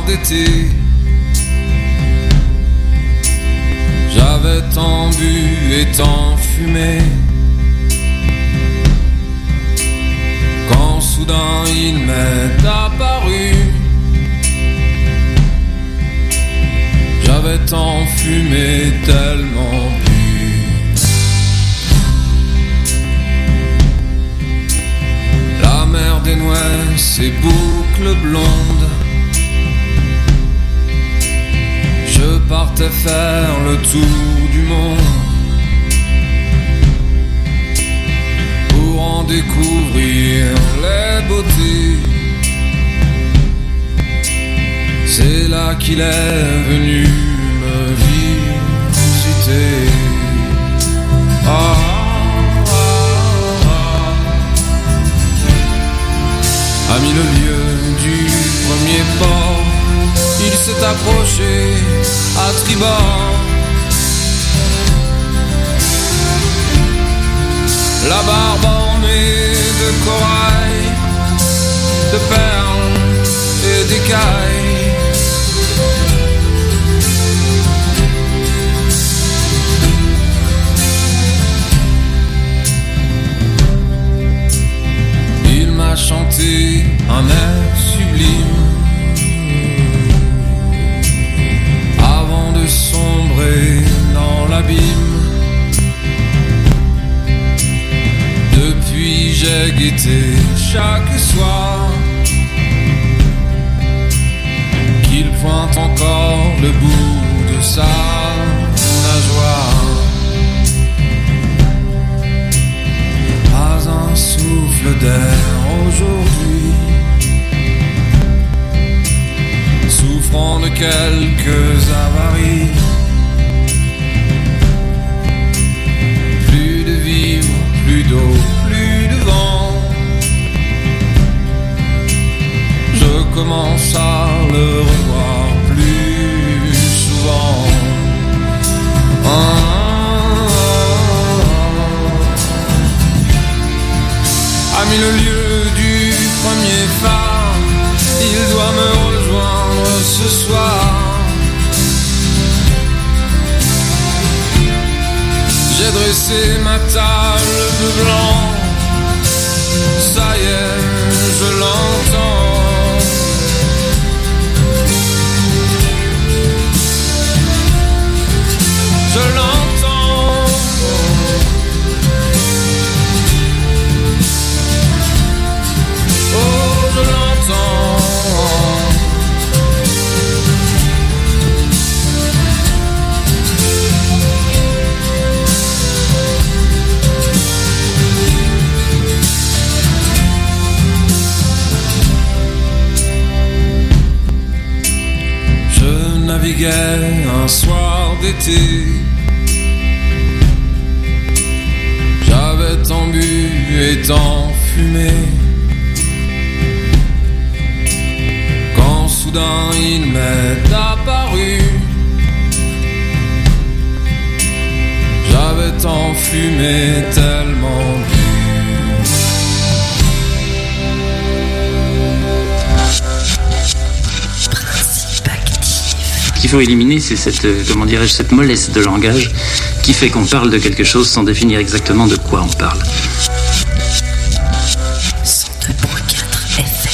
soir d'été. J'avais tant bu et tant fumé, quand soudain il m'est apparu. J'avais tant fumé, tellement bu. La mer dénouait ses boucles blondes. Je partais faire le tour du monde pour en découvrir les beautés. C'est là qu'il est venu me visiter. Ah, ah, ah. A mis le lieu du premier port. Il s'est approché à tribord. La barbe ornée de corail, de perles et d'écailles. Il m'a chanté un air sublime avant de sombrer dans l'abîme. Depuis j'ai guetté chaque soir qu'il pointe encore le bout de sa nageoire. Pas un souffle d'air aujourd'hui, souffrant de quelques avaries. Plus de vivre, plus d'eau, plus de vent. Je commence à le revoir plus souvent. A mis le lieu du premier phare. Il doit me rejoindre ce soir. J'ai dressé ma table de blanc. Ça y est, je l'entends. Je l'entends. Oh, je l'entends. Je naviguais un soir d'été. J'avais tant bu et tant fumé, quand soudain il m'est apparu. J'avais tant fumé, tellement bu. Ce qu'il faut éliminer, c'est cette, comment dirais-je, cette mollesse de langage qui fait qu'on parle de quelque chose sans définir exactement de quoi on parle. 102.4 FM.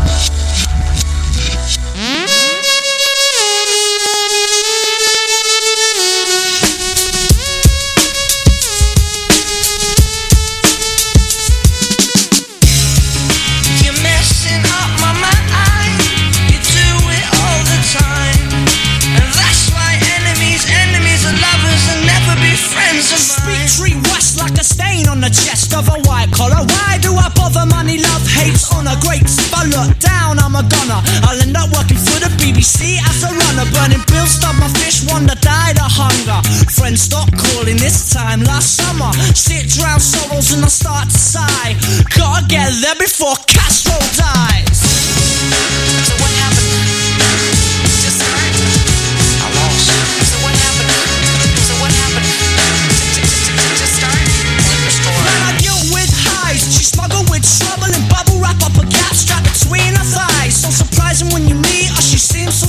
I'll end up working for the BBC as a runner, burning bills, stop my fish, wonder died of hunger. Friends stop calling this time last summer. Sit drown sorrows and I start to sigh. Gotta get there before Castro dies. So what happened? Just alright. I lost. So what happened? So what happened? Just alright. Man, I deal with highs. She smuggled with trouble and bubble wrap up a gap strap between her thighs. So surprising when you meet her, she seems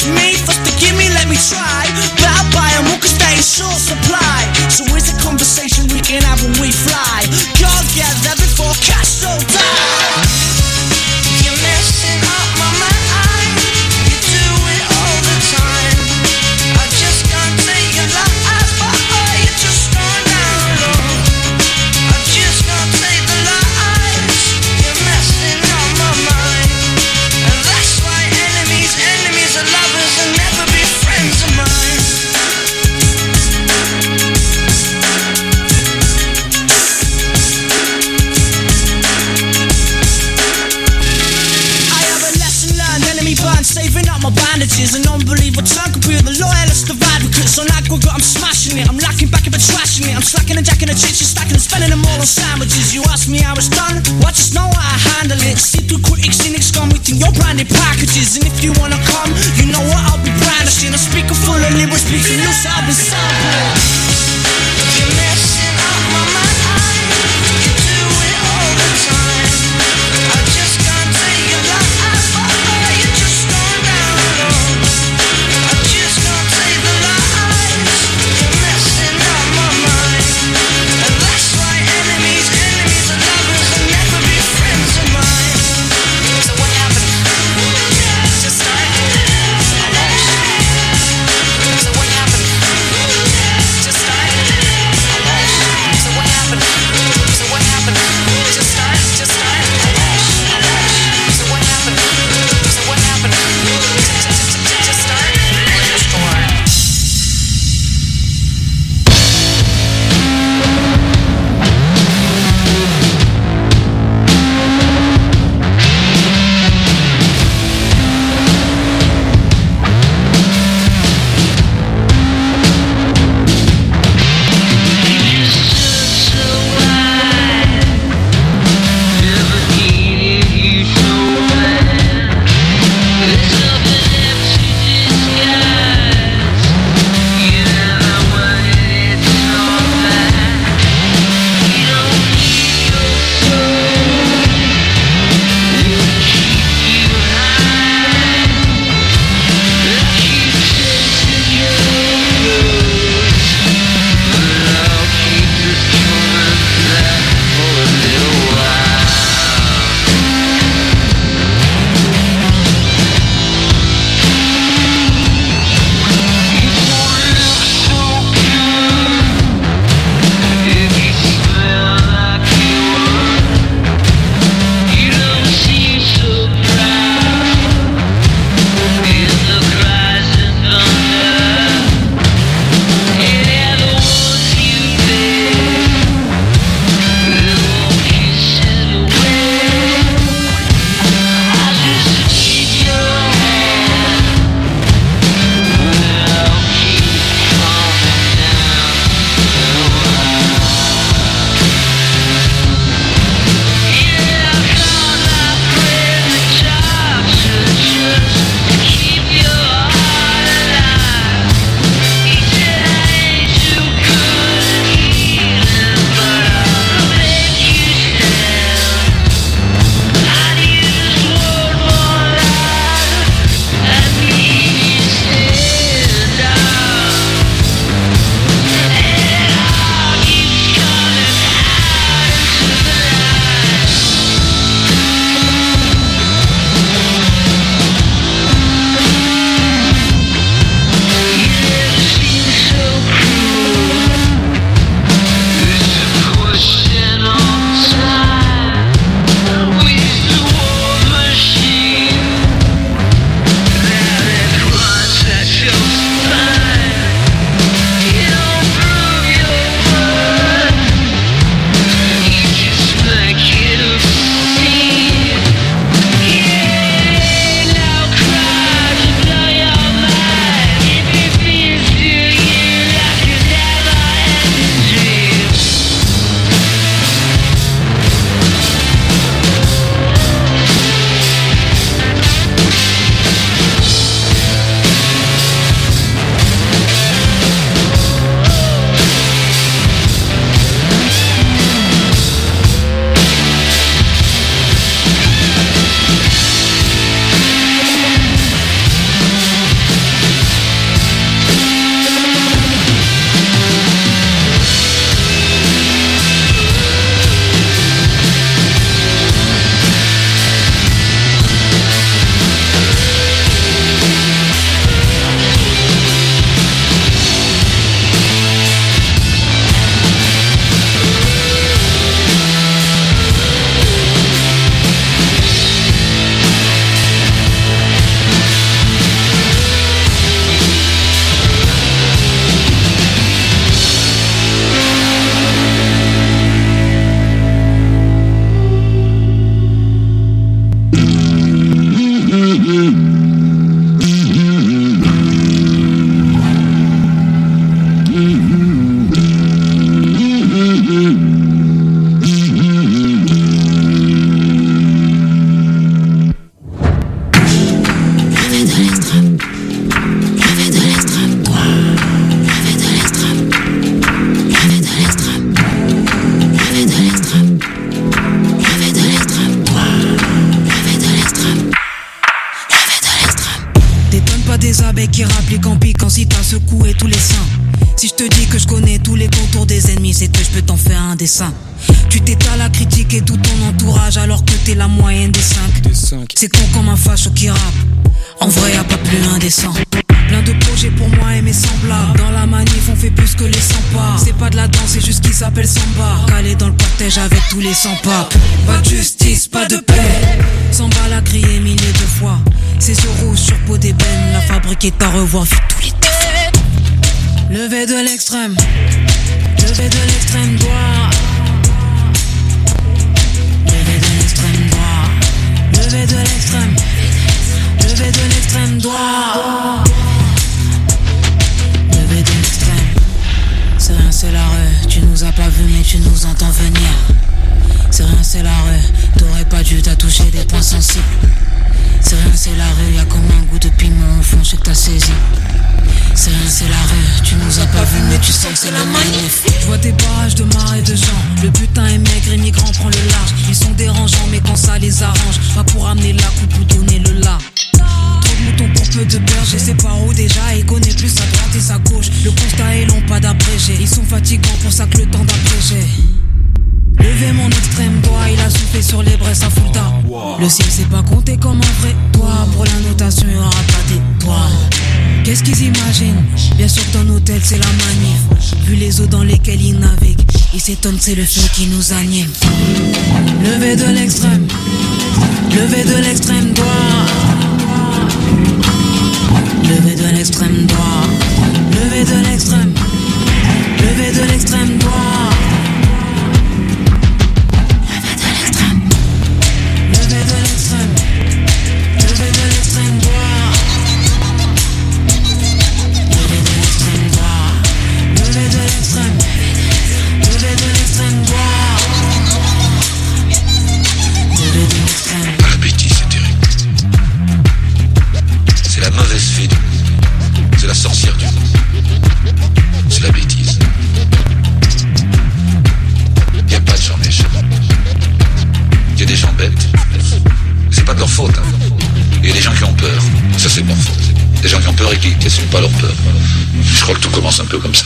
to me, first to give me, let me try. But I'll buy them all cause they in short supply. So it's a conversation we can have when we fly. God get there before cash so die. You're messing up my mind. You do it all the time. I just can't take your lies, but you just gone down low. I just can't take the lies. You're messing up my mind. And that's why enemies are lovers and never be friends of mine. I have a lesson learned, enemy burn, saving up my bandages. An unbelievable turn could be the loyalist of advocates. On aggregate I'm smashing it, I'm lacking back but trashing it. I'm slacking and jacking the chicks, stacking and spending them all on sandwiches. You ask me how it's done, well I just know how I handle it. See through critics, cynics, gone within your branded packages. And if you wanna come, you know what I'll be brandishing. A speaker full of lyrics, speaking loose, I'll be sampling. You're messing up my mind. You do it all the time. I just can't take your lies, but you just gone down low. I just can't take the lies. You're messing up my mind. And that's why enemies are lovers and never be friends of mine. So what happened? Just started. rappe les campis quand si t'as secoué tous les seins. Si je te dis que je connais tous les contours des ennemis, c'est que je peux t'en faire un dessin. Tu t'étales à critiquer tout ton entourage alors que t'es la moyenne des 5. C'est con comme un facho qui rappe. En vrai y'a pas plus indécent. Plein de projets pour moi et mes semblables. Dans la manif on fait plus que les 100 pas. C'est pas de la danse, c'est juste qu'il s'appelle samba. Calé dans le cortège avec tous les 100 pas. Pas de justice, pas de paix. Samba l'a crié milliers de fois. C'est ce rouge sur peau d'ébène. La fabrique est à revoir vu tous les défauts. Levé de l'extrême. Levé de l'extrême droit. Levé de l'extrême droit. Levé de l'extrême. Levé de l'extrême droit. Levé de l'extrême. C'est rien, c'est la rue. Tu nous as pas vu mais tu nous entends venir. C'est rien, c'est la rue. T'aurais pas dû toucher des points sensibles. C'est rien, c'est la rue. Y'a comme un goût de piment au fond, je sais que t'as saisi. C'est rien, c'est la rue. Tu nous as pas vu mais tu sens que c'est la manif. Je vois des barrages de marais de gens. Le butin est maigre, immigrant prend le large. Ils sont dérangeants mais quand ça les arrange. Pas pour amener la coupe ou donner le la. Trop de moutons pour peu de beurre. Je sais pas où déjà. Ils connaissent plus sa droite et sa gauche. Le constat est long, pas d'abrégé. Ils sont fatigants pour ça que le temps d'abréger. Levez mon extrême doigt, il a soufflé sur les braises à Fulda. Le ciel c'est pas compté comme un vrai toit. Pour la notation y'aura pas d'étoiles. Qu'est-ce qu'ils imaginent? Bien sûr que dans nos têtes c'est la manif. Vu les eaux dans lesquelles ils naviguent, ils s'étonnent c'est le feu qui nous anime. Levez de l'extrême. Levez de l'extrême doigt. Levez de l'extrême droit. Levez de l'extrême. Levez de l'extrême droit. Levé de l'extrême, levé de l'extrême droit. Levé de l'extrême droit. Levé de l'extrême, levé de l'extrême droit. Levé de l'extrême. La bêtise c'est terrible. C'est la mauvaise fée du monde. C'est la sorcière du monde. C'est la bêtise. Y a pas de gens méchants. Il y a des gens bêtes, c'est pas de leur faute, hein. Il y a des gens qui ont peur, ça c'est de leur faute. Des gens qui ont peur et qui n'assument pas leur peur. Je crois que tout commence un peu comme ça.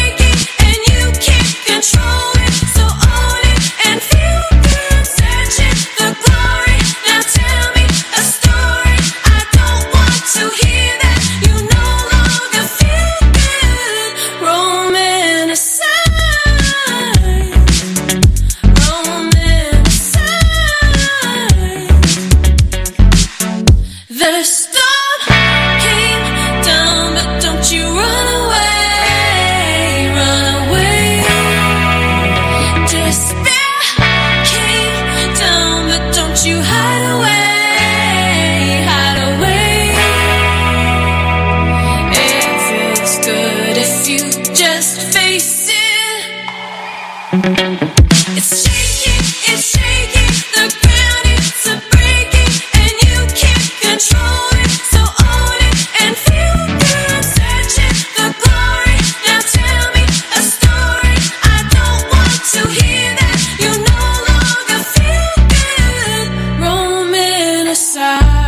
Searching The storm came down, but don't you run away, run away. Despair came down, but don't you hide away, hide away. If it's good, if you just face it. It's shaking, the ground is a breaking, and you can't control it, so own it and feel good. I'm searching the glory, now tell me a story. I don't want to hear that, you no longer feel good. Romanticize.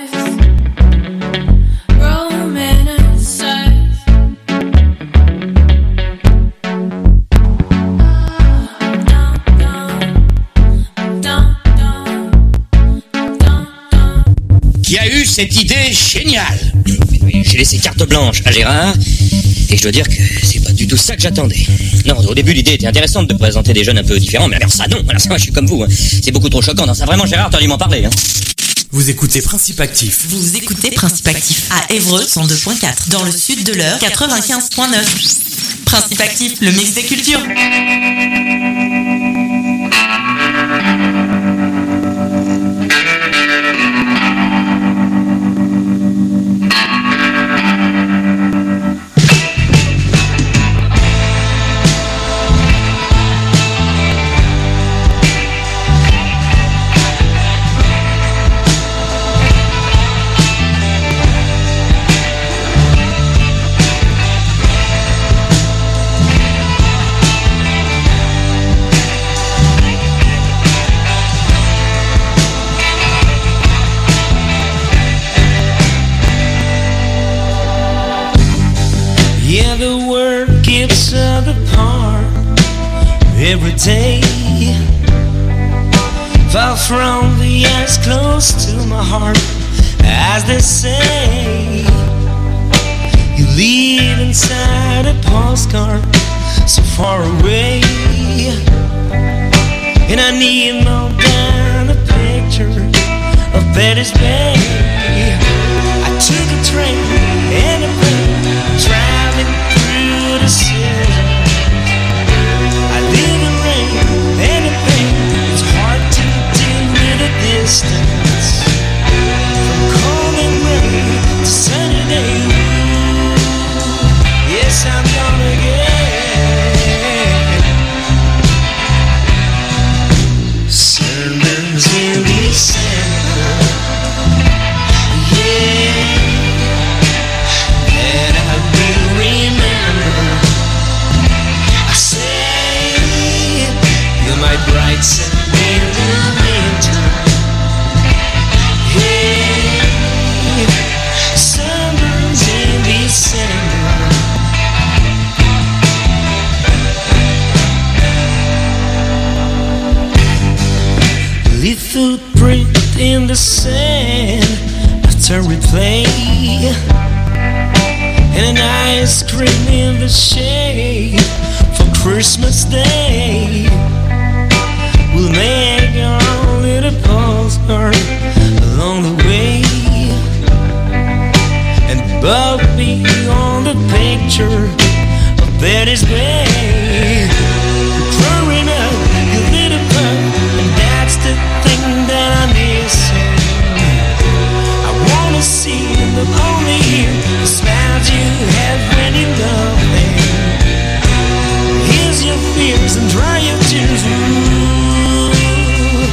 Qui a eu cette idée géniale? J'ai laissé carte blanche à Gérard, et je dois dire que c'est pas du tout ça que j'attendais. Non, au début l'idée était intéressante de présenter des jeunes un peu différents, mais alors ça non, alors ça moi je suis comme vous, hein. C'est beaucoup trop choquant, non ça vraiment Gérard, t'as dû m'en parler. Hein. Vous écoutez Principe Actif. Vous écoutez Principe Actif à Évreux 102.4, dans le sud de l'Eure 95.9. Principe Actif, le mix des cultures. Yeah, the world keeps us apart every day. Far from the eyes, close to my heart, as they say. You live inside a postcard, so far away. And I need more than a picture of Betty's Bay. I took a train and a plane, traveling through the city. I live in rain and in pain. It's hard to deal with the distance from cold and rain to sunny day. Yes, I'm gonna get sermons in December. Yeah. Bright sun in the winter. Hey, sunburns in December. Leave footprint in the sand after we play, and an ice cream in the shade for Christmas Day. We'll make our little postcard along the way, and above me on the picture of Betty's Bay. Growing up, you little pup, and that's the thing that I'm missing. I wanna see and look only here, the smiles you have when you love me. Here's your fears and dry your tears. Ooh.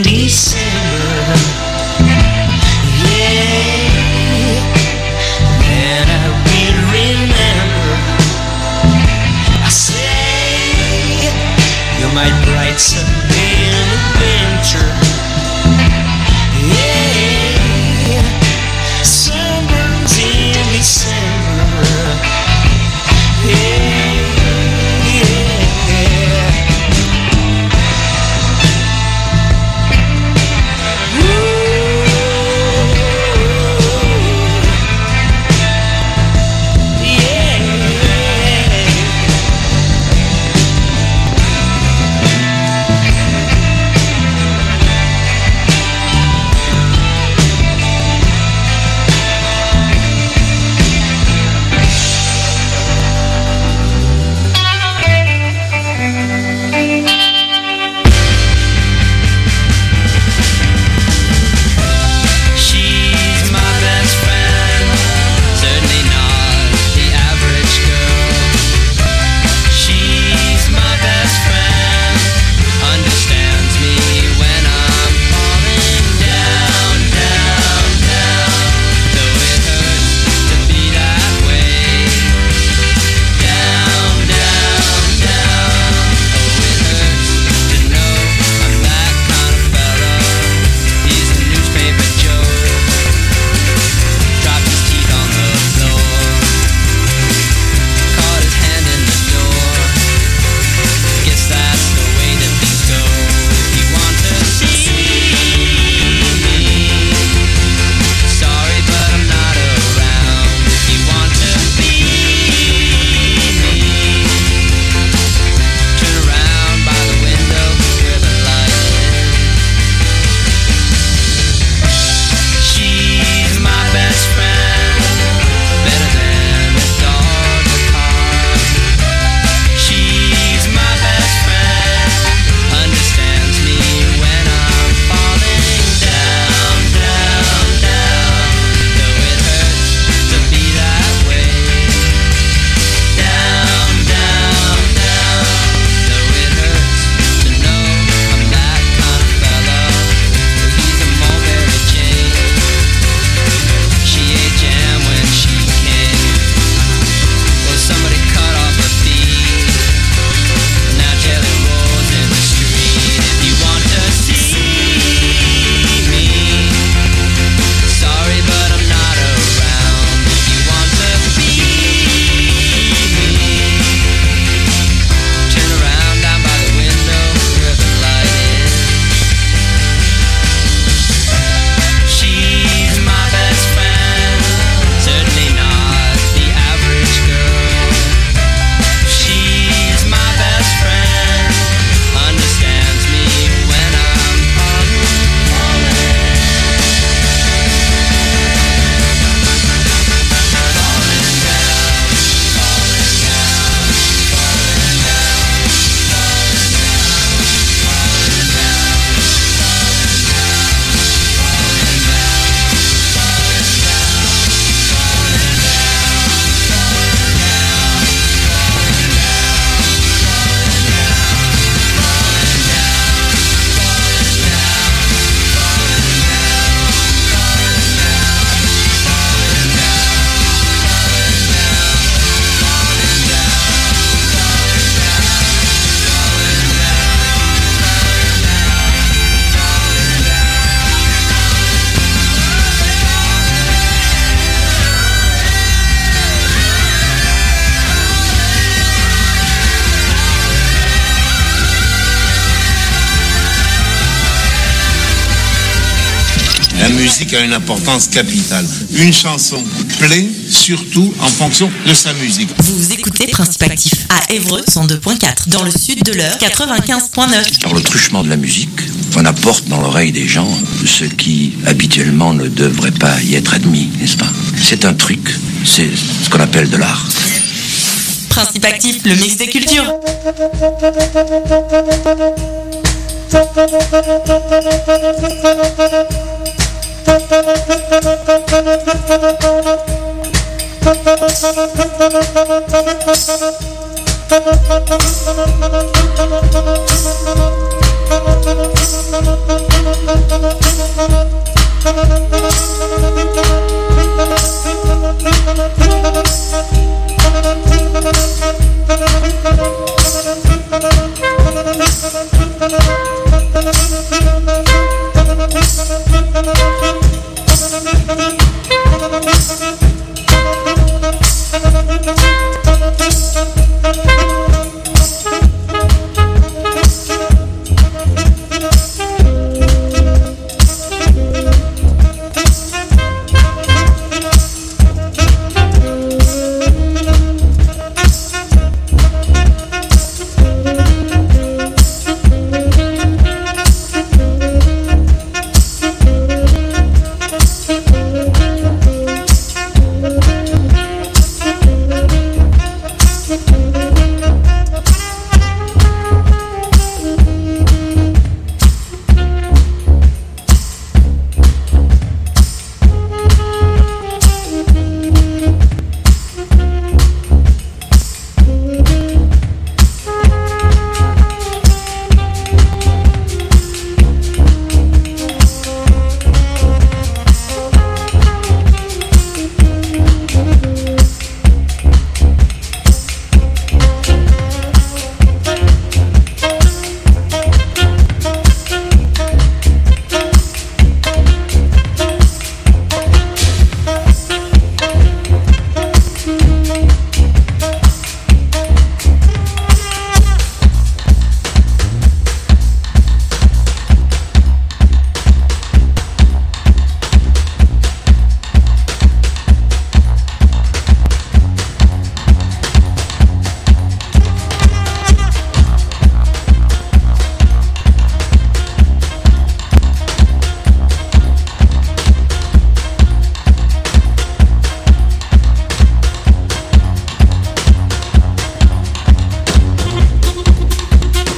December. Yeah, and I will remember. I say, you're my bright sunbeam adventure. Yeah, sunburns in December. Yeah. La musique a une importance capitale. Une chanson plaît surtout en fonction de sa musique. Vous écoutez Principe Actif à Évreux 102.4, dans le sud de l'heure 95.9. Par le truchement de la musique, on apporte dans l'oreille des gens ce qui habituellement ne devrait pas y être admis, n'est-ce pas? C'est un truc, c'est ce qu'on appelle de l'art. Principe Actif, le mix des cultures. Thank you.